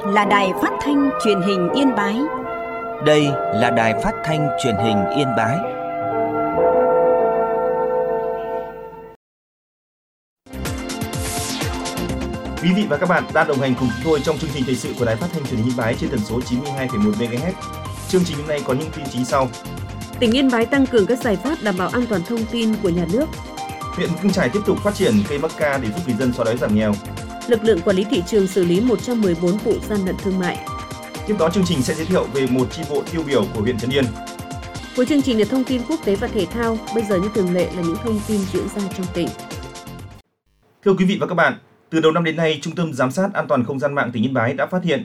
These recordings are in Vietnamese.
là Đài Phát thanh Truyền hình Yên Bái. Đây là Đài Phát thanh Truyền hình Yên Bái. Quý vị và các bạn đang đồng hành cùng chúng tôi trong chương trình thời sự của Đài Phát thanh Truyền hình Yên Bái trên tần số 92,1 MHz. Chương trình hôm nay có những tin chính sau. Tỉnh Yên Bái tăng cường các giải pháp đảm bảo an toàn thông tin của nhà nước. Huyện Mù Căng Chải tiếp tục phát triển cây mắc ca để giúp người dân xóa đói giảm nghèo. Lực lượng quản lý thị trường xử lý 114 vụ gian lận thương mại. Tiếp đó chương trình sẽ giới thiệu về một chi bộ tiêu biểu của huyện Trấn Yên. Cuối chương trình là thông tin quốc tế và thể thao. Bây giờ như thường lệ là những thông tin diễn ra trong tỉnh. Thưa quý vị và các bạn, từ đầu năm đến nay, Trung tâm Giám sát An toàn Không gian mạng tỉnh Yên Bái đã phát hiện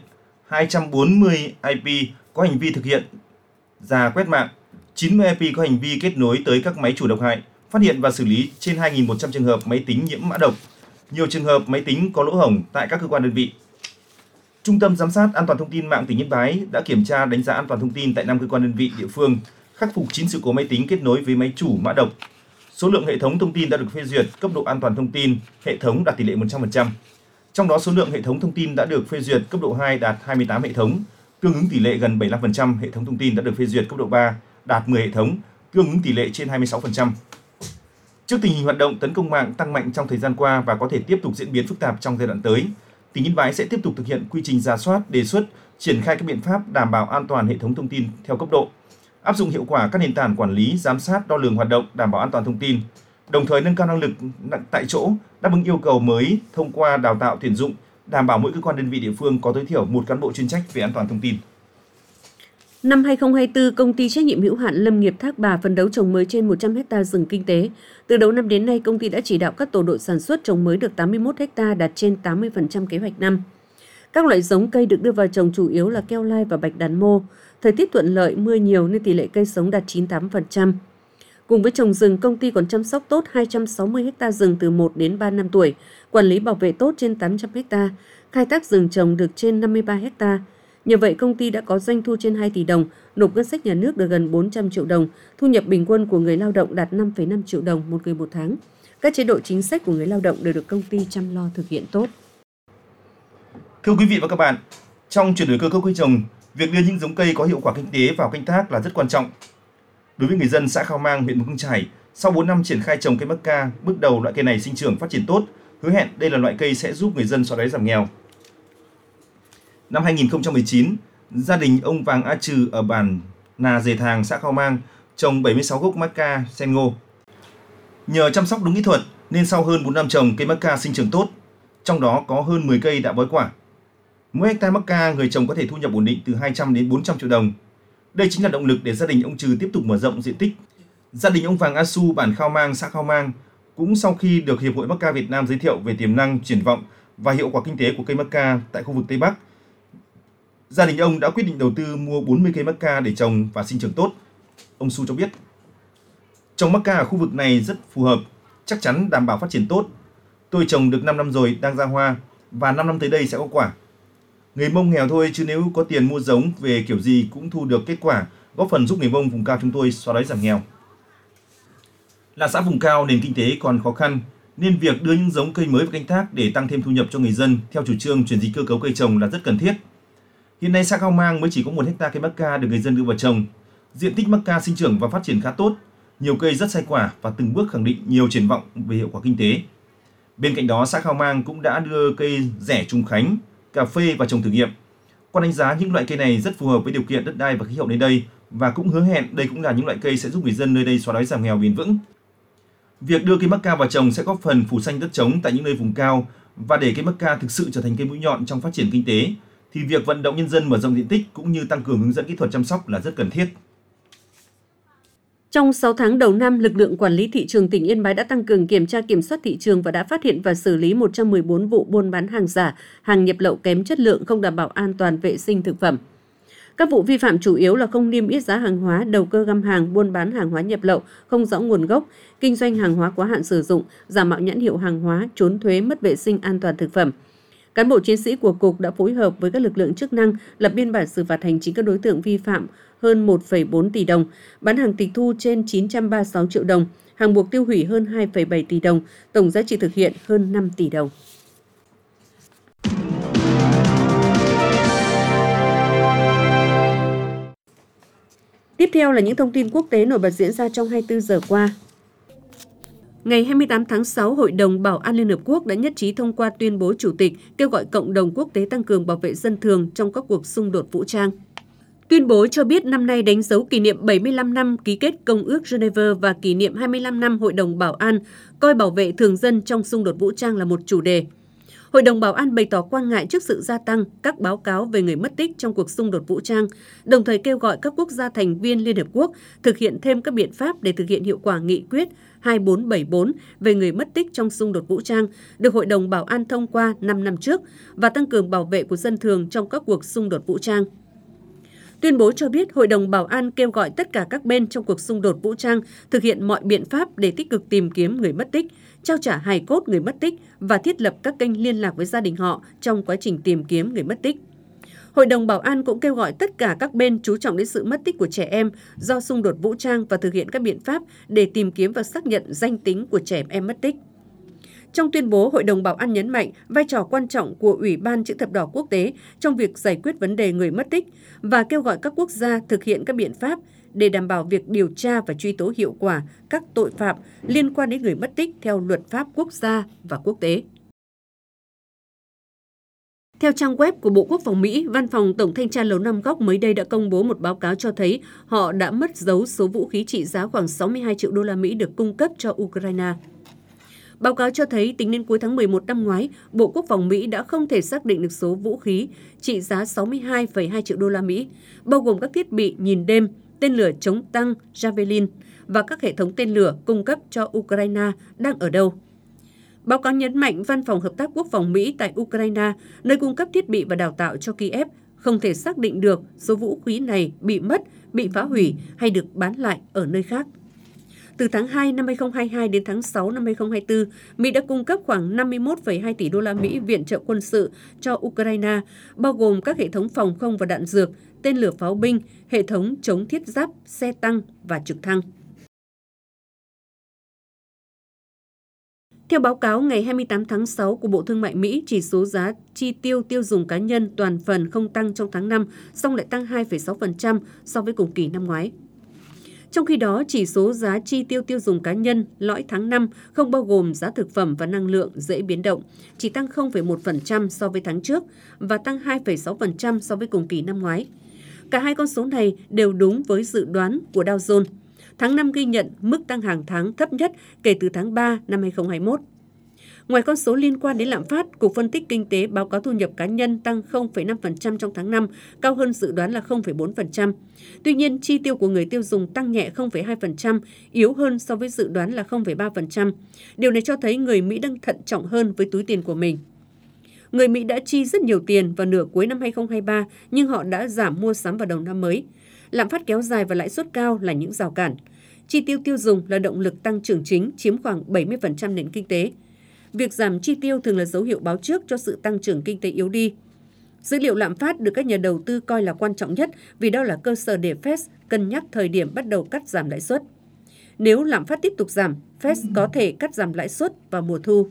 240 IP có hành vi thực hiện rà quét mạng, 90 IP có hành vi kết nối tới các máy chủ độc hại, phát hiện và xử lý trên 2.100 trường hợp máy tính nhiễm mã độc, nhiều trường hợp máy tính có lỗ hổng tại các cơ quan đơn vị. Trung tâm Giám sát An toàn Thông tin mạng tỉnh Yên Bái đã kiểm tra đánh giá an toàn thông tin tại 5 cơ quan đơn vị địa phương, khắc phục 9 sự cố máy tính kết nối với máy chủ mã độc. Số lượng hệ thống thông tin đã được phê duyệt cấp độ an toàn thông tin, hệ thống đạt tỷ lệ 100%. Trong đó số lượng hệ thống thông tin đã được phê duyệt cấp độ 2 đạt 28 hệ thống, tương ứng tỷ lệ gần 75%, hệ thống thông tin đã được phê duyệt cấp độ 3 đạt 10 hệ thống, tương ứng tỷ lệ trên 26%. Trước tình hình hoạt động tấn công mạng tăng mạnh trong thời gian qua và có thể tiếp tục diễn biến phức tạp trong giai đoạn tới, tỉnh Yên Bái sẽ tiếp tục thực hiện quy trình rà soát, đề xuất, triển khai các biện pháp đảm bảo an toàn hệ thống thông tin theo cấp độ, áp dụng hiệu quả các nền tảng quản lý, giám sát, đo lường hoạt động, đảm bảo an toàn thông tin, đồng thời nâng cao năng lực tại chỗ, đáp ứng yêu cầu mới thông qua đào tạo tuyển dụng, đảm bảo mỗi cơ quan đơn vị địa phương có tối thiểu một cán bộ chuyên trách về an toàn thông tin. Năm 2024, công ty trách nhiệm hữu hạn Lâm nghiệp Thác Bà phấn đấu trồng mới trên 100 ha rừng kinh tế. Từ đầu năm đến nay, công ty đã chỉ đạo các tổ đội sản xuất trồng mới được 81 ha, đạt trên 80% kế hoạch năm. Các loại giống cây được đưa vào trồng chủ yếu là keo lai và bạch đàn mô. Thời tiết thuận lợi, mưa nhiều nên tỷ lệ cây sống đạt 98%. Cùng với trồng rừng, công ty còn chăm sóc tốt 260 ha rừng từ 1 đến 3 năm tuổi, quản lý bảo vệ tốt trên 800 ha, khai thác rừng trồng được trên 53 ha. Nhờ vậy, công ty đã có doanh thu trên 2 tỷ đồng, nộp ngân sách nhà nước được gần 400 triệu đồng, thu nhập bình quân của người lao động đạt 5,5 triệu đồng một người một tháng. Các chế độ chính sách của người lao động đều được công ty chăm lo thực hiện tốt. Thưa quý vị và các bạn, trong chuyển đổi cơ cấu cây trồng, việc đưa những giống cây có hiệu quả kinh tế vào canh tác là rất quan trọng. Đối với người dân xã Khao Mang, huyện Mù Căng Chải, sau 4 năm triển khai trồng cây mắc ca, bước đầu loại cây này sinh trưởng phát triển tốt, hứa hẹn đây là loại cây sẽ giúp người dân xóa đói giảm nghèo. Năm 2019, gia đình ông Vàng A Trừ ở bản Nà Dề Thàng, xã Khao Mang trồng 76 gốc mắc ca sen ngô. Nhờ chăm sóc đúng kỹ thuật nên sau hơn 4 năm trồng, cây mắc ca sinh trưởng tốt, trong đó có hơn 10 cây đã bói quả. Mỗi hectare mắc ca, người trồng có thể thu nhập ổn định từ 200 đến 400 triệu đồng. Đây chính là động lực để gia đình ông Trừ tiếp tục mở rộng diện tích. Gia đình ông Vàng A Su, bản Khao Mang, xã Khao Mang cũng sau khi được Hiệp hội Mắc ca Việt Nam giới thiệu về tiềm năng, triển vọng và hiệu quả kinh tế của cây mắc ca tại khu vực Tây Bắc, gia đình ông đã quyết định đầu tư mua 40 cây mắc ca để trồng và sinh trưởng tốt. Ông Su cho biết, trồng mắc ca ở khu vực này rất phù hợp, chắc chắn đảm bảo phát triển tốt. Tôi trồng được 5 năm rồi, đang ra hoa và 5 năm tới đây sẽ có quả. Người Mông nghèo thôi chứ nếu có tiền mua giống về kiểu gì cũng thu được kết quả, góp phần giúp người Mông vùng cao chúng tôi xóa đói giảm nghèo. Là xã vùng cao, nền kinh tế còn khó khăn, nên việc đưa những giống cây mới vào canh tác để tăng thêm thu nhập cho người dân theo chủ trương chuyển dịch cơ cấu cây trồng là rất cần thiết. Hiện nay xã Khao Mang mới chỉ có 1 hectare cây mắc ca được người dân đưa vào trồng. Diện tích mắc ca sinh trưởng và phát triển khá tốt, nhiều cây rất sai quả và từng bước khẳng định nhiều triển vọng về hiệu quả kinh tế. Bên cạnh đó, xã Khao Mang cũng đã đưa cây rẻ trùng khánh, cà phê vào trồng thử nghiệm. Qua đánh giá, những loại cây này rất phù hợp với điều kiện đất đai và khí hậu nơi đây và cũng hứa hẹn đây cũng là những loại cây sẽ giúp người dân nơi đây xóa đói giảm nghèo bền vững. Việc đưa cây mắc ca vào trồng sẽ góp phần phủ xanh đất trống tại những nơi vùng cao và để cây mắc ca thực sự trở thành cây mũi nhọn trong phát triển kinh tế, thì việc vận động nhân dân mở rộng diện tích cũng như tăng cường hướng dẫn kỹ thuật chăm sóc là rất cần thiết. Trong 6 tháng đầu năm, lực lượng quản lý thị trường tỉnh Yên Bái đã tăng cường kiểm tra kiểm soát thị trường và đã phát hiện và xử lý 114 vụ buôn bán hàng giả, hàng nhập lậu kém chất lượng, không đảm bảo an toàn vệ sinh thực phẩm. Các vụ vi phạm chủ yếu là không niêm yết giá hàng hóa, đầu cơ găm hàng, buôn bán hàng hóa nhập lậu, không rõ nguồn gốc, kinh doanh hàng hóa quá hạn sử dụng, giả mạo nhãn hiệu hàng hóa, trốn thuế, mất vệ sinh an toàn thực phẩm. Cán bộ chiến sĩ của Cục đã phối hợp với các lực lượng chức năng lập biên bản xử phạt hành chính các đối tượng vi phạm hơn 1,4 tỷ đồng, bán hàng tịch thu trên 936 triệu đồng, hàng buộc tiêu hủy hơn 2,7 tỷ đồng, tổng giá trị thực hiện hơn 5 tỷ đồng. Tiếp theo là những thông tin quốc tế nổi bật diễn ra trong 24 giờ qua. Ngày 28 tháng 6, Hội đồng Bảo an Liên Hợp Quốc đã nhất trí thông qua tuyên bố chủ tịch kêu gọi cộng đồng quốc tế tăng cường bảo vệ dân thường trong các cuộc xung đột vũ trang. Tuyên bố cho biết năm nay đánh dấu kỷ niệm 75 năm ký kết Công ước Geneva và kỷ niệm 25 năm Hội đồng Bảo an, coi bảo vệ thường dân trong xung đột vũ trang là một chủ đề. Hội đồng Bảo an bày tỏ quan ngại trước sự gia tăng các báo cáo về người mất tích trong cuộc xung đột vũ trang, đồng thời kêu gọi các quốc gia thành viên Liên Hợp Quốc thực hiện thêm các biện pháp để thực hiện hiệu quả nghị quyết 2474 về người mất tích trong xung đột vũ trang, được Hội đồng Bảo an thông qua 5 năm trước, và tăng cường bảo vệ của dân thường trong các cuộc xung đột vũ trang. Tuyên bố cho biết Hội đồng Bảo an kêu gọi tất cả các bên trong cuộc xung đột vũ trang thực hiện mọi biện pháp để tích cực tìm kiếm người mất tích, trao trả hài cốt người mất tích và thiết lập các kênh liên lạc với gia đình họ trong quá trình tìm kiếm người mất tích. Hội đồng Bảo an cũng kêu gọi tất cả các bên chú trọng đến sự mất tích của trẻ em do xung đột vũ trang và thực hiện các biện pháp để tìm kiếm và xác nhận danh tính của trẻ em mất tích. Trong tuyên bố, Hội đồng Bảo an nhấn mạnh vai trò quan trọng của Ủy ban Chữ thập đỏ quốc tế trong việc giải quyết vấn đề người mất tích và kêu gọi các quốc gia thực hiện các biện pháp để đảm bảo việc điều tra và truy tố hiệu quả các tội phạm liên quan đến người mất tích theo luật pháp quốc gia và quốc tế. Theo trang web của Bộ Quốc phòng Mỹ, Văn phòng Tổng thanh tra Lầu Năm Góc mới đây đã công bố một báo cáo cho thấy họ đã mất dấu số vũ khí trị giá khoảng 62 triệu đô la Mỹ được cung cấp cho Ukraine. Báo cáo cho thấy tính đến cuối tháng 11 năm ngoái, Bộ Quốc phòng Mỹ đã không thể xác định được số vũ khí trị giá 62,2 triệu đô la Mỹ, bao gồm các thiết bị nhìn đêm, tên lửa chống tăng Javelin và các hệ thống tên lửa cung cấp cho Ukraine đang ở đâu. Báo cáo nhấn mạnh Văn phòng Hợp tác Quốc phòng Mỹ tại Ukraine, nơi cung cấp thiết bị và đào tạo cho Kiev, không thể xác định được số vũ khí này bị mất, bị phá hủy hay được bán lại ở nơi khác. Từ tháng 2 năm 2022 đến tháng 6 năm 2024, Mỹ đã cung cấp khoảng 51,2 tỷ đô la Mỹ viện trợ quân sự cho Ukraine, bao gồm các hệ thống phòng không và đạn dược, tên lửa pháo binh, hệ thống chống thiết giáp, xe tăng và trực thăng. Theo báo cáo ngày 28 tháng 6 của Bộ Thương mại Mỹ, chỉ số giá chi tiêu tiêu dùng cá nhân toàn phần không tăng trong tháng 5, song lại tăng 2,6% so với cùng kỳ năm ngoái. Trong khi đó, chỉ số giá chi tiêu tiêu dùng cá nhân lõi tháng 5 không bao gồm giá thực phẩm và năng lượng dễ biến động, chỉ tăng 0,1% so với tháng trước và tăng 2,6% so với cùng kỳ năm ngoái. Cả hai con số này đều đúng với dự đoán của Dow Jones. Tháng 5 ghi nhận mức tăng hàng tháng thấp nhất kể từ tháng 3 năm 2021. Ngoài con số liên quan đến lạm phát, Cục Phân tích Kinh tế báo cáo thu nhập cá nhân tăng 0,5% trong tháng 5, cao hơn dự đoán là 0,4%. Tuy nhiên, chi tiêu của người tiêu dùng tăng nhẹ 0,2%, yếu hơn so với dự đoán là 0,3%. Điều này cho thấy người Mỹ đang thận trọng hơn với túi tiền của mình. Người Mỹ đã chi rất nhiều tiền vào nửa cuối năm 2023, nhưng họ đã giảm mua sắm vào đầu năm mới. Lạm phát kéo dài và lãi suất cao là những rào cản. Chi tiêu tiêu dùng là động lực tăng trưởng chính, chiếm khoảng 70% nền kinh tế. Việc giảm chi tiêu thường là dấu hiệu báo trước cho sự tăng trưởng kinh tế yếu đi. Dữ liệu lạm phát được các nhà đầu tư coi là quan trọng nhất vì đó là cơ sở để Fed cân nhắc thời điểm bắt đầu cắt giảm lãi suất. Nếu lạm phát tiếp tục giảm, Fed có thể cắt giảm lãi suất vào mùa thu.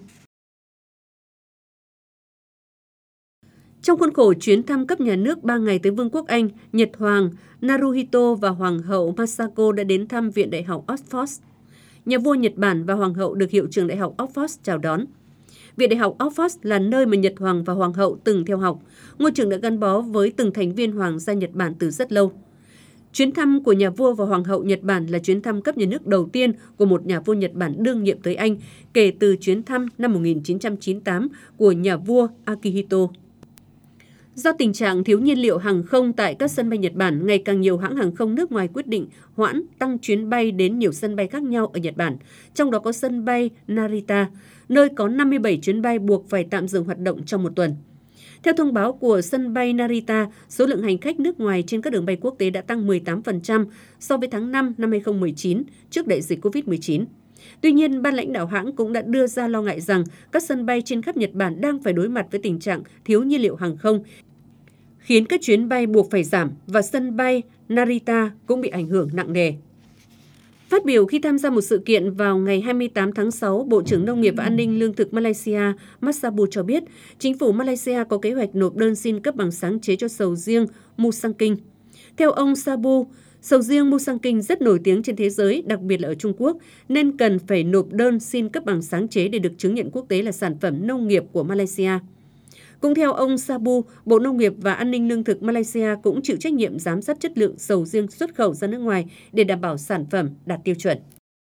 Trong khuôn khổ chuyến thăm cấp nhà nước 3 ngày tới Vương quốc Anh, Nhật Hoàng Naruhito và Hoàng hậu Masako đã đến thăm Viện Đại học Oxford. Nhà vua Nhật Bản và Hoàng hậu được Hiệu trưởng Đại học Oxford chào đón. Viện Đại học Oxford là nơi mà Nhật Hoàng và Hoàng hậu từng theo học. Ngôi trường đã gắn bó với từng thành viên hoàng gia Nhật Bản từ rất lâu. Chuyến thăm của nhà vua và Hoàng hậu Nhật Bản là chuyến thăm cấp nhà nước đầu tiên của một nhà vua Nhật Bản đương nhiệm tới Anh kể từ chuyến thăm năm 1998 của nhà vua Akihito. Do tình trạng thiếu nhiên liệu hàng không tại các sân bay Nhật Bản, ngày càng nhiều hãng hàng không nước ngoài quyết định hoãn tăng chuyến bay đến nhiều sân bay khác nhau ở Nhật Bản, trong đó có sân bay Narita, nơi có 57 chuyến bay buộc phải tạm dừng hoạt động trong một tuần. Theo thông báo của sân bay Narita, số lượng hành khách nước ngoài trên các đường bay quốc tế đã tăng 18% so với tháng 5 năm 2019 trước đại dịch COVID-19. Tuy nhiên, ban lãnh đạo hãng cũng đã đưa ra lo ngại rằng các sân bay trên khắp Nhật Bản đang phải đối mặt với tình trạng thiếu nhiên liệu hàng không, khiến các chuyến bay buộc phải giảm và sân bay Narita cũng bị ảnh hưởng nặng nề. Phát biểu khi tham gia một sự kiện vào ngày 28 tháng 6, Bộ trưởng Nông nghiệp và An ninh Lương thực Malaysia Mat Sabu cho biết chính phủ Malaysia có kế hoạch nộp đơn xin cấp bằng sáng chế cho sầu riêng Musang King. Theo ông Sabu, Sầu riêng Musang King rất nổi tiếng trên thế giới, đặc biệt là ở Trung Quốc, nên cần phải nộp đơn xin cấp bằng sáng chế để được chứng nhận quốc tế là sản phẩm nông nghiệp của Malaysia. Cũng theo ông Sabu, Bộ Nông nghiệp và An ninh Lương thực Malaysia cũng chịu trách nhiệm giám sát chất lượng sầu riêng xuất khẩu ra nước ngoài để đảm bảo sản phẩm đạt tiêu chuẩn.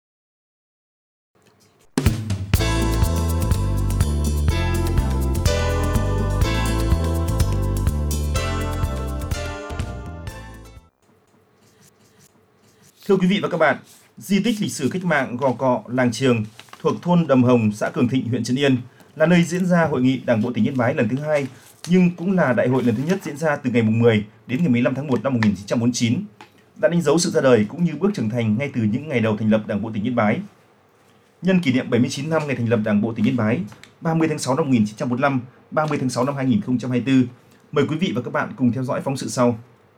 Thưa quý vị và các bạn, di tích lịch sử cách mạng Gò Cọ, Làng Trường thuộc thôn Đầm Hồng, xã Cường Thịnh, huyện Trấn Yên là nơi diễn ra Hội nghị Đảng bộ tỉnh Yên Bái lần thứ 2, nhưng cũng là đại hội lần thứ nhất diễn ra từ ngày 10 đến ngày 15 tháng 1 năm 1949, đã đánh dấu sự ra đời cũng như bước trưởng thành ngay từ những ngày đầu thành lập Đảng bộ tỉnh Yên Bái. Nhân kỷ niệm 79 năm ngày thành lập Đảng bộ tỉnh Yên Bái, 30 tháng 6 năm 1945, 30 tháng 6 năm 2024, mời quý vị và các bạn cùng theo dõi phóng sự sau.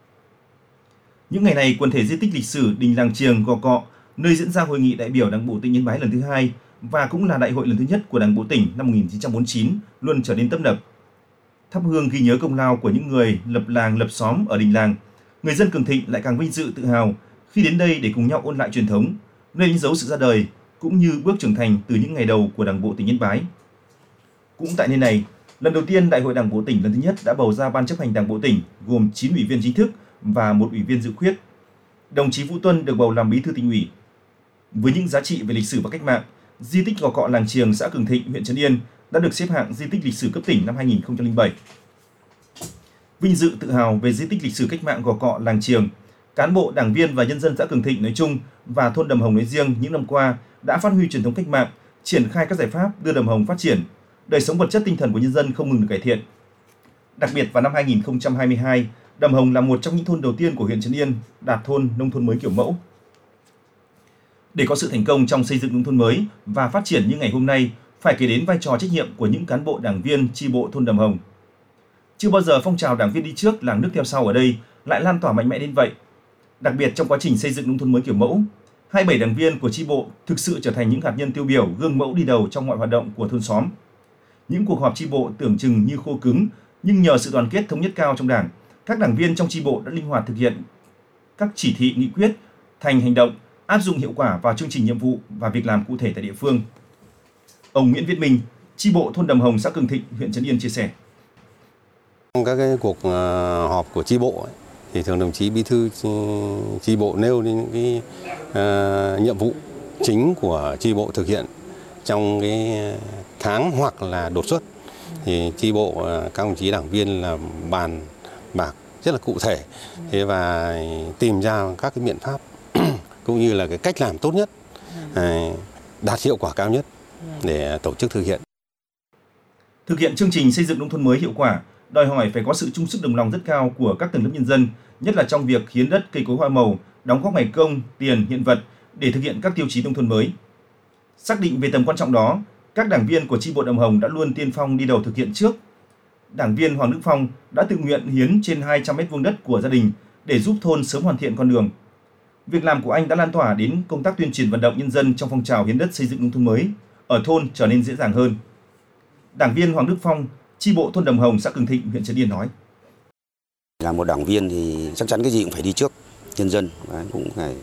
Những ngày này, quần thể di tích lịch sử đình Làng Trường, Gò Cọ, nơi diễn ra Hội nghị đại biểu Đảng bộ tỉnh Yên Bái lần thứ 2 và cũng là đại hội lần thứ nhất của Đảng bộ tỉnh năm 1949 luôn trở nên tấp nập. Thắp hương ghi nhớ công lao của những người lập làng lập xóm ở đình làng, người dân Cường Thịnh lại càng vinh dự tự hào khi đến đây để cùng nhau ôn lại truyền thống, nơi đánh dấu sự ra đời cũng như bước trưởng thành từ những ngày đầu của Đảng bộ tỉnh Yên Bái. Cũng tại nơi này, lần đầu tiên Đại hội Đảng bộ tỉnh lần thứ nhất đã bầu ra Ban chấp hành Đảng bộ tỉnh gồm 9 ủy viên chính thức và 1 ủy viên dự khuyết. Đồng chí Vũ Tuân được bầu làm bí thư tỉnh ủy. Với những giá trị về lịch sử và cách mạng, di tích Gò Cọ Làng Trường, xã Cường Thịnh, huyện Trấn Yên đã được xếp hạng di tích lịch sử cấp tỉnh năm 2007. Vinh dự tự hào về di tích lịch sử cách mạng Gò Cọ Làng Trường, cán bộ, đảng viên và nhân dân xã Cường Thịnh nói chung và thôn Đầm Hồng nói riêng những năm qua đã phát huy truyền thống cách mạng, triển khai các giải pháp đưa Đầm Hồng phát triển, đời sống vật chất tinh thần của nhân dân không ngừng được cải thiện. Đặc biệt vào năm 2022, Đầm Hồng là một trong những thôn đầu tiên của huyện Trấn Yên đạt thôn nông thôn mới kiểu mẫu. Để có sự thành công trong xây dựng nông thôn mới và phát triển như ngày hôm nay, phải kể đến vai trò trách nhiệm của những cán bộ đảng viên chi bộ thôn Đầm Hồng. Chưa bao giờ phong trào đảng viên đi trước làng nước theo sau ở đây lại lan tỏa mạnh mẽ đến vậy. Đặc biệt trong quá trình xây dựng nông thôn mới kiểu mẫu, 27 đảng viên của chi bộ thực sự trở thành những hạt nhân tiêu biểu, gương mẫu đi đầu trong mọi hoạt động của thôn xóm. Những cuộc họp chi bộ tưởng chừng như khô cứng, nhưng nhờ sự đoàn kết thống nhất cao trong đảng, các đảng viên trong chi bộ đã linh hoạt thực hiện các chỉ thị nghị quyết thành hành động, áp dụng hiệu quả vào chương trình nhiệm vụ và việc làm cụ thể tại địa phương. Ông Nguyễn Viết Minh, chi bộ thôn Đầm Hồng, xã Cường Thịnh, huyện Trấn Yên chia sẻ. Trong các cái cuộc họp của chi bộ thì thường đồng chí bí thư chi bộ nêu lên những cái nhiệm vụ chính của chi bộ thực hiện trong cái tháng hoặc là đột xuất. Thì chi bộ các đồng chí đảng viên là bàn bạc rất là cụ thể và tìm ra các cái biện pháp cũng như là cái cách làm tốt nhất, đạt hiệu quả cao nhất để tổ chức thực hiện. Thực hiện chương trình xây dựng nông thôn mới hiệu quả đòi hỏi phải có sự chung sức đồng lòng rất cao của các tầng lớp nhân dân, nhất là trong việc hiến đất, cây cối hoa màu, đóng góp ngày công, tiền, hiện vật để thực hiện các tiêu chí nông thôn mới. Xác định về tầm quan trọng đó, các đảng viên của chi bộ Đầm Hồng đã luôn tiên phong đi đầu thực hiện trước. Đảng viên Hoàng Đức Phong đã tự nguyện hiến trên 200 m2 đất của gia đình để giúp thôn sớm hoàn thiện con đường. Việc làm của anh đã lan tỏa đến công tác tuyên truyền vận động nhân dân trong phong trào hiến đất xây dựng nông thôn mới ở thôn trở nên dễ dàng hơn. Đảng viên Hoàng Đức Phong, chi bộ thôn Đầm Hồng, xã Cường Thịnh, huyện Trấn Yên nói: Là một đảng viên thì chắc chắn cái gì cũng phải đi trước nhân dân, cũng phải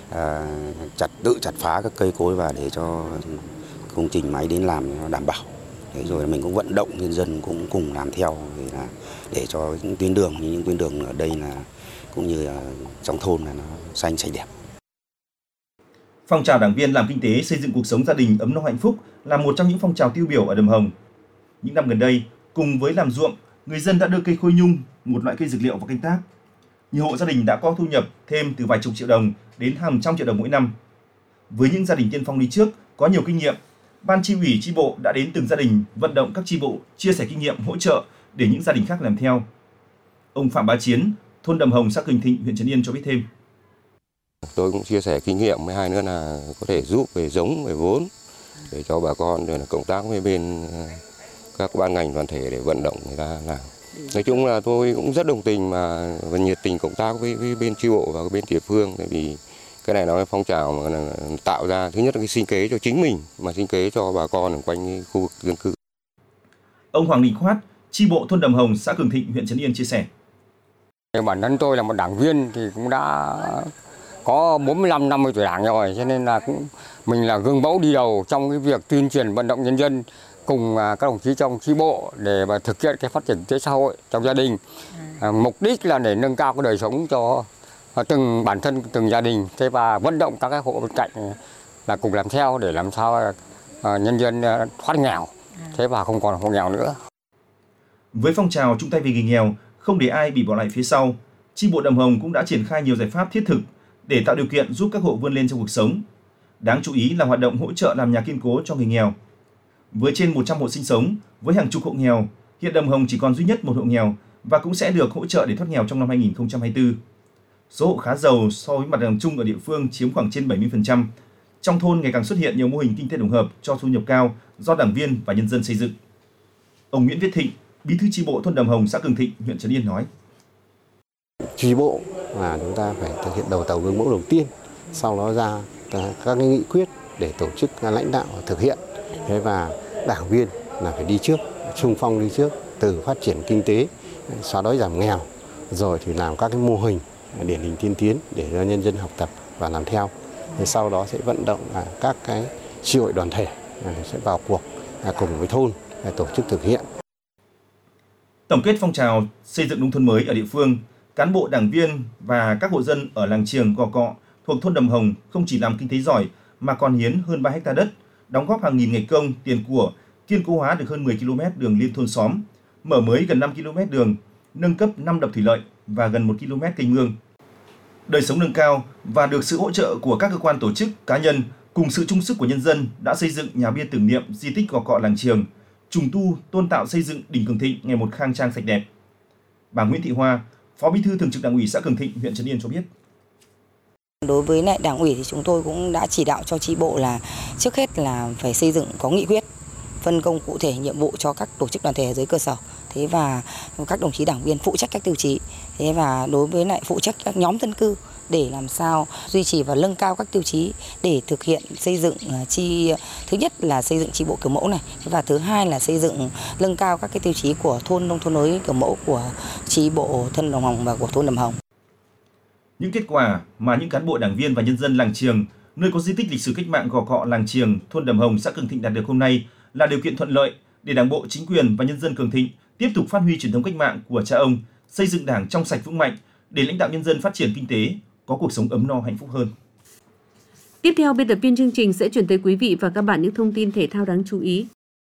tự chặt phá các cây cối và để cho công trình máy đến làm nó đảm bảo. Thế rồi mình cũng vận động nhân dân cũng cùng làm theo để cho những tuyến đường như những tuyến đường ở đây là cũng như là trong thôn là nó xanh sạch đẹp. Phong trào đảng viên làm kinh tế, xây dựng cuộc sống gia đình ấm no hạnh phúc là một trong những phong trào tiêu biểu ở Đầm Hồng. Những năm gần đây, cùng với làm ruộng, người dân đã đưa cây khôi nhung, một loại cây dược liệu vào canh tác. Nhiều hộ gia đình đã có thu nhập thêm từ vài chục triệu đồng đến hàng trăm triệu đồng mỗi năm. Với những gia đình tiên phong đi trước, có nhiều kinh nghiệm, Ban chi ủy chi bộ đã đến từng gia đình vận động các chi bộ chia sẻ kinh nghiệm, hỗ trợ để những gia đình khác làm theo. Ông Phạm Bá Chiến, thôn Đầm Hồng, xã Cường Thịnh, huyện Trấn Yên cho biết thêm: Tôi cũng chia sẻ kinh nghiệm với hai nữa là có thể giúp về giống, về vốn để cho bà con, rồi là cộng tác với bên các ban ngành đoàn thể để vận động người ta làm. Nói chung là tôi cũng rất đồng tình và nhiệt tình cộng tác với bên chi bộ và bên địa phương, tại vì cái này nó là phong trào mà tạo ra thứ nhất là cái sinh kế cho chính mình mà sinh kế cho bà con ở quanh cái khu vực dân cư. Ông Hoàng Đình Khoát, chi bộ thôn Đầm Hồng, xã Cường Thịnh, huyện Trấn Yên chia sẻ: Bản thân tôi là một đảng viên thì cũng đã có 45-50 tuổi Đảng rồi, cho nên là mình là gương mẫu đi đầu trong cái việc tuyên truyền vận động nhân dân cùng các đồng chí trong chi bộ để mà thực hiện cái phát triển kinh tế xã hội trong gia đình. Mục đích là để nâng cao cái đời sống cho từng bản thân từng gia đình, thế và vận động các cái hộ bên cạnh là cùng làm theo để làm sao nhân dân thoát nghèo, thế và không còn hộ nghèo nữa. Với phong trào chung tay vì người nghèo, không để ai bị bỏ lại phía sau, chi bộ Đầm Hồng cũng đã triển khai nhiều giải pháp thiết thực để tạo điều kiện giúp các hộ vươn lên trong cuộc sống. Đáng chú ý là hoạt động hỗ trợ làm nhà kiên cố cho người nghèo. Với trên 100 hộ sinh sống, với hàng chục hộ nghèo, hiện Đầm Hồng chỉ còn duy nhất một hộ nghèo và cũng sẽ được hỗ trợ để thoát nghèo trong năm 2024. Số hộ khá giàu so với mặt bằng chung ở địa phương chiếm khoảng trên 70%. Trong thôn ngày càng xuất hiện nhiều mô hình kinh tế tổng hợp cho thu nhập cao do đảng viên và nhân dân xây dựng. Ông Nguyễn Viết Thịnh, Bí thư chi bộ thôn Đầm Hồng, xã Cường Thịnh, huyện Trấn Yên nói: Chi bộ là chúng ta phải thực hiện đầu tàu gương mẫu đầu tiên, sau đó ra các cái nghị quyết để tổ chức lãnh đạo thực hiện. Thế và đảng viên là phải đi trước, xung phong đi trước, từ phát triển kinh tế, xóa đói giảm nghèo, rồi thì làm các cái mô hình điển hình tiên tiến để cho nhân dân học tập và làm theo. Thế sau đó sẽ vận động các cái chi hội đoàn thể sẽ vào cuộc cùng với thôn tổ chức thực hiện. Tổng kết phong trào xây dựng nông thôn mới ở địa phương, cán bộ đảng viên và các hộ dân ở làng Chiềng, Gò Cọ thuộc thôn Đầm Hồng không chỉ làm kinh tế giỏi mà còn hiến hơn 3 ha đất, đóng góp hàng nghìn ngày công, tiền của, kiên cố hóa được hơn 10 km đường liên thôn xóm, mở mới gần 5 km đường, nâng cấp 5 đập thủy lợi và gần 1 km kênh mương. Đời sống nâng cao và được sự hỗ trợ của các cơ quan tổ chức, cá nhân cùng sự chung sức của nhân dân đã xây dựng nhà bia tưởng niệm di tích Gò Cọ làng Chiềng, trùng tu, tôn tạo xây dựng đình Cường Thịnh ngày một khang trang sạch đẹp. Bà Nguyễn Thị Hoa, Phó Bí thư Thường trực Đảng ủy xã Cường Thịnh, huyện Trấn Yên cho biết: Đối với lại Đảng ủy thì chúng tôi cũng đã chỉ đạo cho chi bộ là trước hết là phải xây dựng có nghị quyết, phân công cụ thể nhiệm vụ cho các tổ chức đoàn thể ở dưới cơ sở. Thế và các đồng chí đảng viên phụ trách các tiêu chí. Thế và đối với lại phụ trách các nhóm dân cư để làm sao duy trì và nâng cao các tiêu chí để thực hiện xây dựng thứ nhất là xây dựng chi bộ kiểu mẫu này, và thứ hai là xây dựng nâng cao các cái tiêu chí của thôn nông thôn mới kiểu mẫu của chi bộ thôn Đầm Hồng và của thôn Đầm Hồng. Những kết quả mà những cán bộ đảng viên và nhân dân làng Chiềng, nơi có di tích lịch sử cách mạng Gò Cọ làng Chiềng, thôn Đầm Hồng, xã Cường Thịnh đạt được hôm nay là điều kiện thuận lợi để Đảng bộ, chính quyền và nhân dân Cường Thịnh tiếp tục phát huy truyền thống cách mạng của cha ông, xây dựng Đảng trong sạch vững mạnh để lãnh đạo nhân dân phát triển kinh tế, có cuộc sống ấm no hạnh phúc hơn. Tiếp theo, biên tập viên chương trình sẽ chuyển tới quý vị và các bạn những thông tin thể thao đáng chú ý.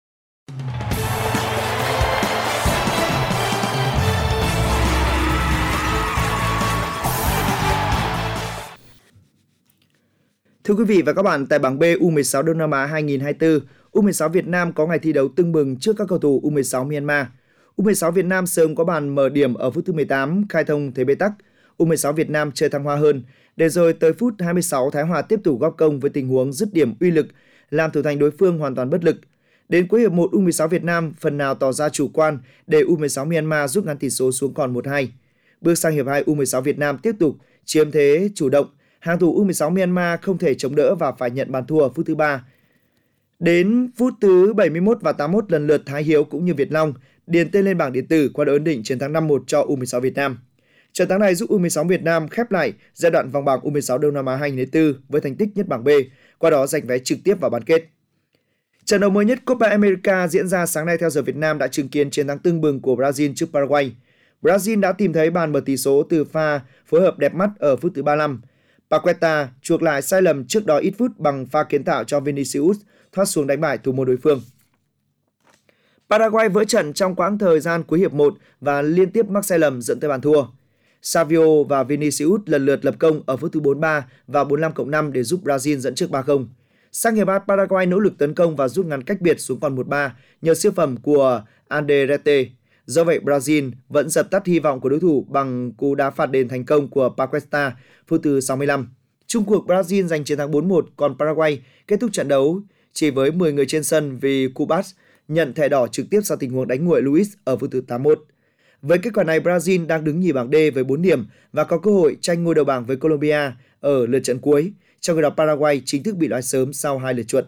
Thưa quý vị và các bạn, tại bảng B U16 Đông Nam Á 2024, U16 Việt Nam có ngày thi đấu tưng bừng trước các cầu thủ U16 Myanmar. U16 Việt Nam sớm có bàn mở điểm ở phút thứ 18 khai thông thế bế tắc. U16 Việt Nam chơi thăng hoa hơn, để rồi tới phút 26 Thái Hòa tiếp tục góp công với tình huống dứt điểm uy lực, làm thủ thành đối phương hoàn toàn bất lực. Đến cuối hiệp 1, U16 Việt Nam phần nào tỏ ra chủ quan để U16 Myanmar rút ngắn tỷ số xuống còn 1-2. Bước sang hiệp 2, U16 Việt Nam tiếp tục chiếm thế chủ động. Hàng thủ U16 Myanmar không thể chống đỡ và phải nhận bàn thua ở phút thứ 3. Đến phút thứ 71 và 81 lần lượt Thái Hiếu cũng như Việt Long điền tên lên bảng điện tử qua đội ấn định chiến thắng 5-1 cho U16 Việt Nam. Trận thắng này giúp U16 Việt Nam khép lại giai đoạn vòng bảng U16 Đông Nam Á 2024 với thành tích nhất bảng B, qua đó giành vé trực tiếp vào bán kết. Trận đấu mới nhất Copa America diễn ra sáng nay theo giờ Việt Nam đã chứng kiến chiến thắng tưng bừng của Brazil trước Paraguay. Brazil đã tìm thấy bàn mở tỷ số từ pha phối hợp đẹp mắt ở phút thứ 35. Paqueta chuộc lại sai lầm trước đó ít phút bằng pha kiến tạo cho Vinicius thoát xuống đánh bại thủ môn đối phương. Paraguay vỡ trận trong quãng thời gian cuối hiệp 1 và liên tiếp mắc sai lầm dẫn tới bàn thua. Savio và Vinicius lần lượt lập công ở phút thứ 43 và 45+5 để giúp Brazil dẫn trước 3-0. Sang hiệp 3, Paraguay nỗ lực tấn công và rút ngắn cách biệt xuống còn 1-3 nhờ siêu phẩm của Alderete. Do vậy, Brazil vẫn dập tắt hy vọng của đối thủ bằng cú đá phạt đền thành công của Paqueta phút thứ 65. Chung cuộc Brazil giành chiến thắng 4-1, còn Paraguay kết thúc trận đấu chỉ với 10 người trên sân vì Cubas nhận thẻ đỏ trực tiếp sau tình huống đánh nguội Luis ở phút thứ 81. Với kết quả này, Brazil đang đứng nhì bảng D với 4 điểm và có cơ hội tranh ngôi đầu bảng với Colombia ở lượt trận cuối, trong khi đó Paraguay chính thức bị loại sớm sau 2 lượt chuột.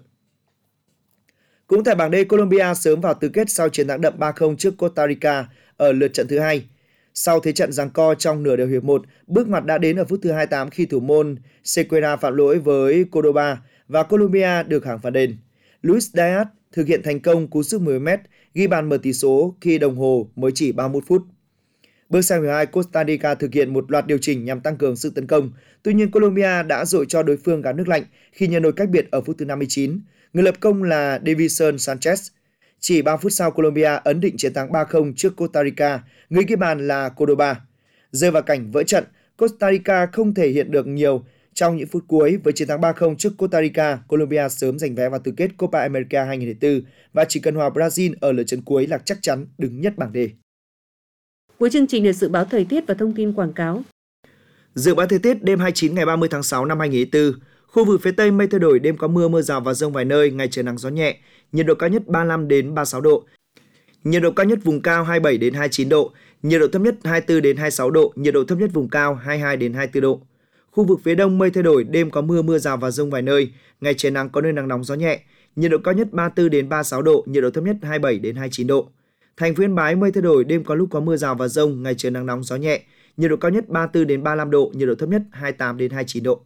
Cũng tại bảng D, Colombia sớm vào tứ kết sau chiến thắng đậm 3-0 trước Costa Rica ở lượt trận thứ 2. Sau thế trận giằng co trong nửa đầu hiệp 1, bước ngoặt đã đến ở phút thứ 28 khi thủ môn Sequeira phạm lỗi với Cordoba và Colombia được hưởng phạt đền. Luis Diaz thực hiện thành công cú sút 10m ghi bàn mở tỷ số khi đồng hồ mới chỉ 31 phút. Bước sang hiệp 2, Costa Rica thực hiện một loạt điều chỉnh nhằm tăng cường sự tấn công. Tuy nhiên, Colombia đã dội cho đối phương gáo nước lạnh khi nhận đôi cách biệt ở phút thứ 59. Người lập công là Davison Sanchez. Chỉ 3 phút sau, Colombia ấn định chiến thắng 3-0 trước Costa Rica. Người ghi bàn là Cordoba. Rơi vào cảnh vỡ trận, Costa Rica không thể hiện được nhiều trong những phút cuối. Với chiến thắng 3-0 trước Costa Rica, Colombia sớm giành vé vào tứ kết Copa America 2004 và chỉ cần hòa Brazil ở lượt trận cuối là chắc chắn đứng nhất bảng D. Cuối chương trình là dự báo thời tiết và thông tin quảng cáo. Dự báo thời tiết đêm 29 ngày 30 tháng 6 năm 2024. Khu vực phía Tây mây thay đổi, đêm có mưa rào và dông vài nơi, ngày trời nắng gió nhẹ, nhiệt độ cao nhất 35 đến 36 độ. Nhiệt độ cao nhất vùng cao 27 đến 29 độ, nhiệt độ thấp nhất 24 đến 26 độ, nhiệt độ thấp nhất vùng cao 22 đến 24 độ. Khu vực phía Đông mây thay đổi, đêm có mưa rào và dông vài nơi, ngày trời nắng có nơi nắng nóng gió nhẹ, nhiệt độ cao nhất 34 đến 36 độ, nhiệt độ thấp nhất 27 đến 29 độ. Thành phố Yên Bái mây thay đổi, đêm có lúc có mưa rào và dông, ngày trời nắng nóng gió nhẹ, nhiệt độ cao nhất 34 đến 35 độ, nhiệt độ thấp nhất 28 đến 29 độ.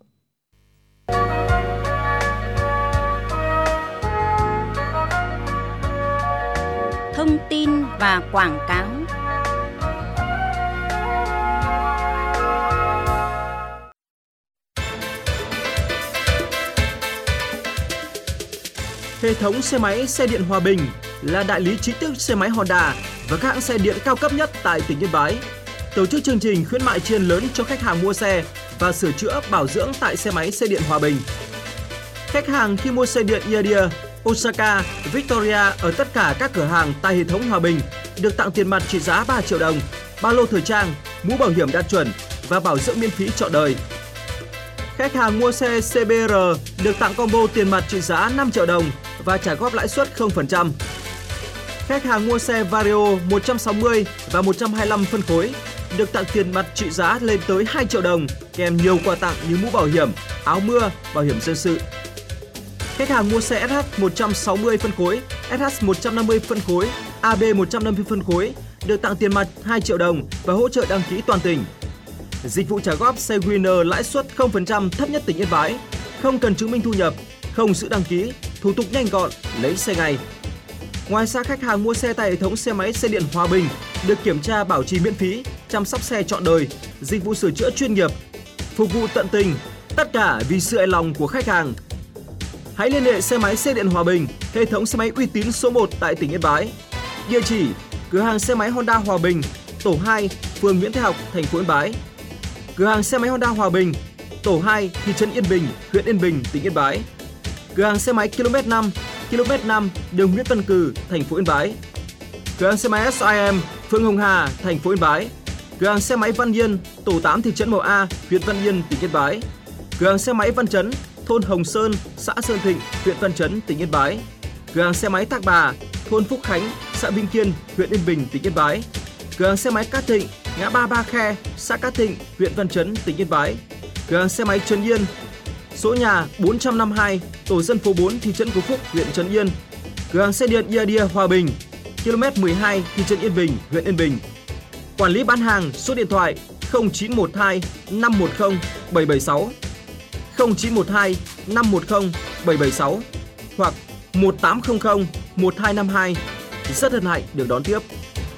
Thông tin và quảng cáo. Hệ thống xe máy xe điện Hòa Bình là đại lý chính thức xe máy Honda và các hãng xe điện cao cấp nhất tại tỉnh Yên Bái. Tổ chức chương trình khuyến mại tri ân lớn cho khách hàng mua xe và sửa chữa bảo dưỡng tại xe máy xe điện Hòa Bình. Khách hàng khi mua xe điện Yadir, Osaka, Victoria ở tất cả các cửa hàng tại hệ thống Hòa Bình được tặng tiền mặt trị giá 3 triệu đồng, ba lô thời trang, mũ bảo hiểm đạt chuẩn và bảo dưỡng miễn phí trọn đời. Khách hàng mua xe CBR được tặng combo tiền mặt trị giá 5 triệu đồng và trả góp lãi suất 0%. Khách hàng mua xe Vario 160 và 125 phân khối được tặng tiền mặt trị giá lên tới 2 triệu đồng kèm nhiều quà tặng như mũ bảo hiểm, áo mưa, bảo hiểm dân sự. Khách hàng mua xe SH 160 phân khối, SH 150 phân khối, AB 150 phân khối được tặng tiền mặt 2 triệu đồng và hỗ trợ đăng ký toàn tỉnh. Dịch vụ trả góp xe Winner lãi suất 0% thấp nhất tỉnh Yên Bái, không cần chứng minh thu nhập, không giữ đăng ký, thủ tục nhanh gọn, lấy xe ngay. Ngoài ra, khách hàng mua xe tại hệ thống xe máy xe điện Hòa Bình được kiểm tra bảo trì miễn phí, chăm sóc xe trọn đời, dịch vụ sửa chữa chuyên nghiệp, phục vụ tận tình, tất cả vì sự hài lòng của khách hàng. Hãy liên hệ xe máy xe điện Hòa Bình, hệ thống xe máy uy tín số 1 tại tỉnh Yên Bái. Địa chỉ: cửa hàng xe máy Honda Hòa Bình, tổ 2, phường Nguyễn Thái Học, thành phố Yên Bái. Cửa hàng xe máy Honda Hòa Bình, tổ 2, thị trấn Yên Bình, huyện Yên Bình, tỉnh Yên Bái. Cửa hàng xe máy km 5, đường Nguyễn Văn Cừ, thành phố Yên Bái. Cửa hàng xe máy SIM, phường Hồng Hà, thành phố Yên Bái. Cửa hàng xe máy Văn Yên, tổ 8, thị trấn Mậu A, huyện Văn Yên, tỉnh Yên Bái. Cửa hàng xe máy Văn Chấn, thôn Hồng Sơn, xã Sơn Thịnh, huyện Văn Chấn, tỉnh Yên Bái. Cửa hàng xe máy Thác Bà, thôn Phúc Khánh, xã Vinh Kiên, huyện Yên Bình, tỉnh Yên Bái. Cửa hàng xe máy Cát Thịnh, ngã ba Ba Khe, xã Cát Thịnh, huyện Văn Chấn, tỉnh Yên Bái. Cửa hàng xe máy Trấn Yên, số nhà 452, tổ dân phố 4, thị trấn Phú Phúc, huyện Trấn Yên. Cửa hàng xe điện Yadir Hòa Bình, km 12, thị trấn Yên Bình, huyện Yên Bình. Quản lý bán hàng, số điện thoại 0912 510 776, 0912 510 776 hoặc 1800 1252. Rất hân hạnh được đón tiếp.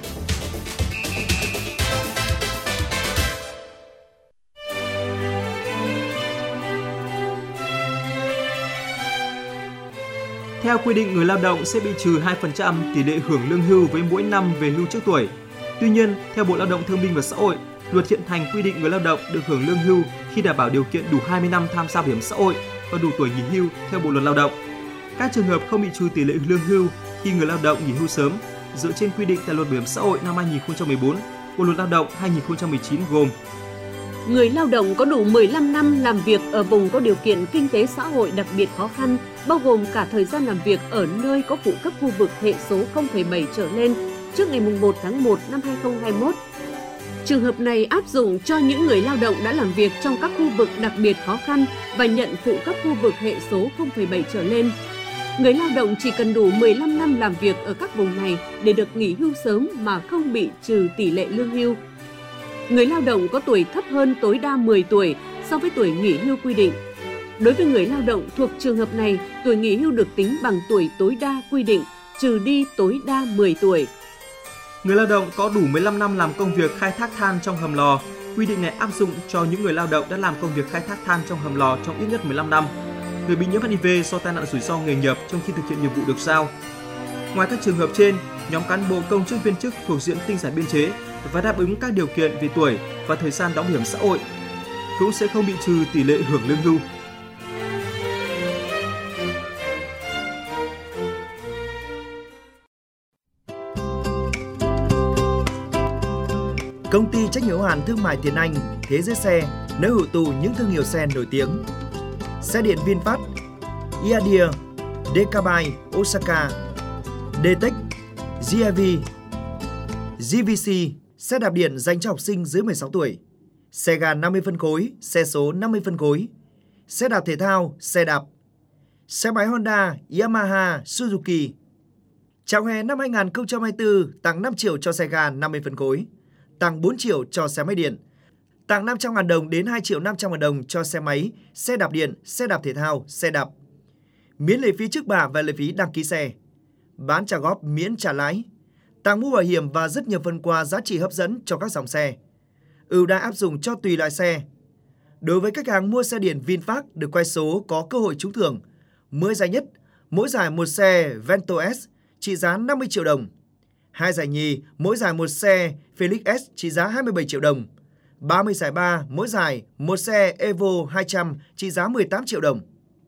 Theo quy định, người lao động sẽ bị trừ 2% tỷ lệ hưởng lương hưu với mỗi năm về hưu trước tuổi. Tuy nhiên, theo Bộ Lao động Thương binh và Xã hội, luật hiện hành quy định người lao động được hưởng lương hưu khi đảm bảo điều kiện đủ 20 năm tham gia bảo hiểm xã hội và đủ tuổi nghỉ hưu theo Bộ luật Lao động. Các trường hợp không bị trừ tỷ lệ lương hưu khi người lao động nghỉ hưu sớm dựa trên quy định tại Luật Bảo hiểm xã hội năm 2014, Bộ luật Lao động 2019 gồm: người lao động có đủ 15 năm làm việc ở vùng có điều kiện kinh tế xã hội đặc biệt khó khăn, bao gồm cả thời gian làm việc ở nơi có phụ cấp khu vực hệ số 0,7 trở lên trước ngày 1 tháng 1 năm 2021. Trường hợp này áp dụng cho những người lao động đã làm việc trong các khu vực đặc biệt khó khăn và nhận phụ cấp khu vực hệ số 0,7 trở lên. Người lao động chỉ cần đủ 15 năm làm việc ở các vùng này để được nghỉ hưu sớm mà không bị trừ tỷ lệ lương hưu. Người lao động có tuổi thấp hơn tối đa 10 tuổi so với tuổi nghỉ hưu quy định. Đối với người lao động thuộc trường hợp này, tuổi nghỉ hưu được tính bằng tuổi tối đa quy định, trừ đi tối đa 10 tuổi. Người lao động có đủ 15 năm làm công việc khai thác than trong hầm lò. Quy định này áp dụng cho những người lao động đã làm công việc khai thác than trong hầm lò trong ít nhất 15 năm. Người bị nhiễm HIV do tai nạn rủi ro nghề nghiệp trong khi thực hiện nhiệm vụ được giao. Ngoài các trường hợp trên, nhóm cán bộ công chức viên chức thuộc diện tinh giản biên chế và đáp ứng các điều kiện về tuổi và thời gian đóng bảo hiểm xã hội cũng sẽ không bị trừ tỷ lệ hưởng lương hưu. Công ty trách nhiệm hữu hạn thương mại Tiến Anh, Thế giới xe, nơi hội tụ những thương hiệu xe nổi tiếng. Xe điện VinFast, Iadia, Dekabai, Osaka, Detech, GIV, GVC, xe đạp điện dành cho học sinh dưới 16 tuổi. Xe ga 50 phân khối, xe số 50 phân khối. Xe đạp thể thao, xe đạp. Xe máy Honda, Yamaha, Suzuki. Chào hè năm 2024, tặng 5 triệu cho xe ga 50 phân khối. Tặng 4 triệu cho xe máy điện, tặng 500.000 đồng đến 2.500.000 đồng cho xe máy, xe đạp điện, xe đạp thể thao, xe đạp. Miễn lệ phí trước bạ và lệ phí đăng ký xe. Bán trả góp miễn trả lãi. Tặng mũ bảo hiểm và rất nhiều phần quà giá trị hấp dẫn cho các dòng xe. Ưu đãi áp dụng cho tùy loại xe. Đối với khách hàng mua xe điện VinFast được quay số có cơ hội trúng thưởng. 10 giải nhất, mỗi giải một xe Vento S trị giá 50 triệu đồng. 2 giải nhì, mỗi giải một xe Felix S trị giá 27 triệu đồng. 30 giải ba, mỗi giải một xe Evo 200 trị giá 18 triệu đồng.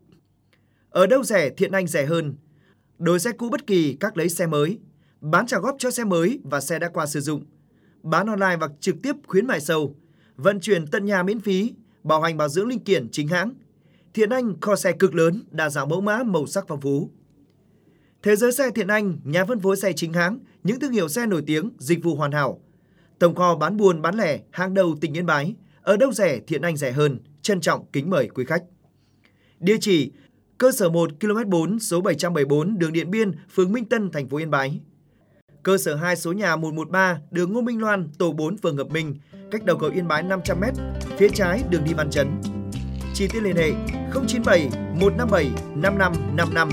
Ở đâu rẻ, Thiện Anh rẻ hơn. Đổi xe cũ bất kỳ, các lấy xe mới. Bán trả góp cho xe mới và xe đã qua sử dụng. Bán online hoặc trực tiếp khuyến mại sâu. Vận chuyển tận nhà miễn phí, bảo hành bảo dưỡng linh kiện chính hãng. Thiện Anh kho xe cực lớn, đa dạng mẫu mã, màu sắc phong phú. Thế giới xe Thiện Anh, nhà phân phối xe chính hãng, những thương hiệu xe nổi tiếng, dịch vụ hoàn hảo. Tổng kho bán buôn bán lẻ, hàng đầu tỉnh Yên Bái. Ở đâu rẻ, Thiện Anh rẻ hơn. Trân trọng kính mời quý khách. Địa chỉ: cơ sở 1 km 4 số 774 đường Điện Biên, phường Minh Tân, thành phố Yên Bái. Cơ sở 2 số nhà 113 đường Ngô Minh Loan, tổ 4 phường Hợp Minh, cách đầu cầu Yên Bái 500m, phía trái đường đi Văn Chấn. Chi tiết liên hệ 097 157 5555,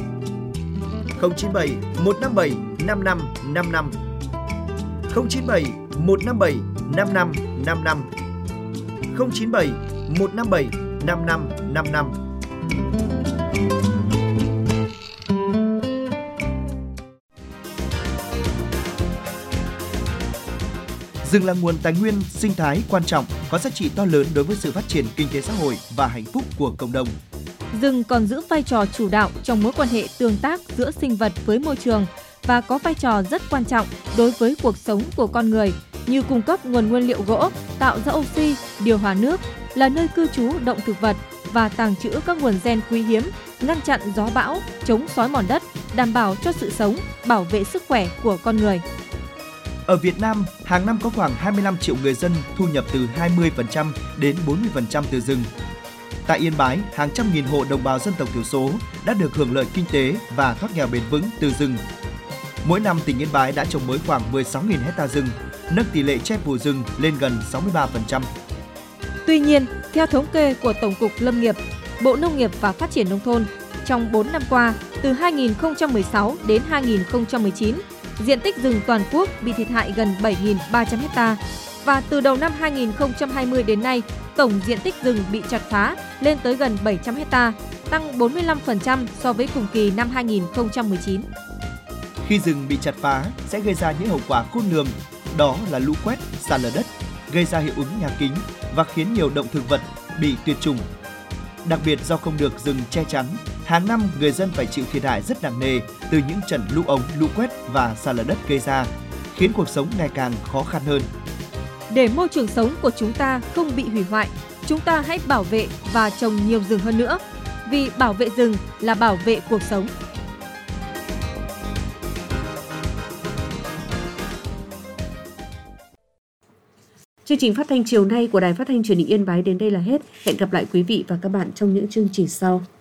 097 157 5555, 097 157 5555, 097 157 5555. Rừng là nguồn tài nguyên sinh thái quan trọng, có giá trị to lớn đối với sự phát triển kinh tế xã hội và hạnh phúc của cộng đồng. Rừng còn giữ vai trò chủ đạo trong mối quan hệ tương tác giữa sinh vật với môi trường và có vai trò rất quan trọng đối với cuộc sống của con người, như cung cấp nguồn nguyên liệu gỗ, tạo ra oxy, điều hòa nước, là nơi cư trú động thực vật và tàng trữ các nguồn gen quý hiếm, ngăn chặn gió bão, chống xói mòn đất, đảm bảo cho sự sống, bảo vệ sức khỏe của con người. Ở Việt Nam, hàng năm có khoảng 25 triệu người dân thu nhập từ 20% đến 40% từ rừng. Tại Yên Bái, hàng trăm nghìn hộ đồng bào dân tộc thiểu số đã được hưởng lợi kinh tế và thoát nghèo bền vững từ rừng. Mỗi năm, tỉnh Yên Bái đã trồng mới khoảng 16.000 hectare rừng, nâng tỷ lệ che phủ rừng lên gần 63%. Tuy nhiên, theo thống kê của Tổng cục Lâm nghiệp, Bộ Nông nghiệp và Phát triển Nông thôn, trong 4 năm qua, từ 2016 đến 2019, diện tích rừng toàn quốc bị thiệt hại gần 7.300 ha và từ đầu năm 2020 đến nay, tổng diện tích rừng bị chặt phá lên tới gần 700 ha, tăng 45% so với cùng kỳ năm 2019. Khi rừng bị chặt phá sẽ gây ra những hậu quả khôn lường, đó là lũ quét, sạt lở đất, gây ra hiệu ứng nhà kính và khiến nhiều động thực vật bị tuyệt chủng. Đặc biệt do không được rừng che chắn, hàng năm người dân phải chịu thiệt hại rất nặng nề từ những trận lũ ống, lũ quét và sạt lở đất gây ra, khiến cuộc sống ngày càng khó khăn hơn. Để môi trường sống của chúng ta không bị hủy hoại, chúng ta hãy bảo vệ và trồng nhiều rừng hơn nữa, vì bảo vệ rừng là bảo vệ cuộc sống. Chương trình phát thanh chiều nay của Đài Phát thanh Truyền hình Yên Bái đến đây là hết. Hẹn gặp lại quý vị và các bạn trong những chương trình sau.